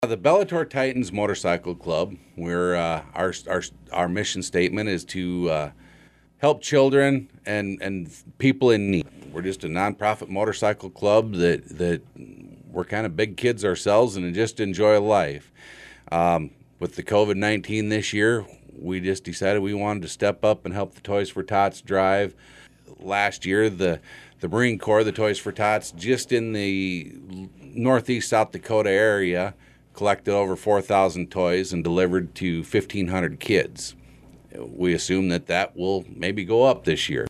The Bellator Titans Motorcycle Club, where our mission statement is to help children and people in need. We're just a nonprofit motorcycle club that we're kind of big kids ourselves and just enjoy life. With the COVID-19 this year, we just decided we wanted to step up and help the Toys for Tots drive. Last year, the Marine Corps, the Toys for Tots, just in the northeast South Dakota area, collected over 4,000 toys and delivered to 1,500 kids. We assume that will maybe go up this year.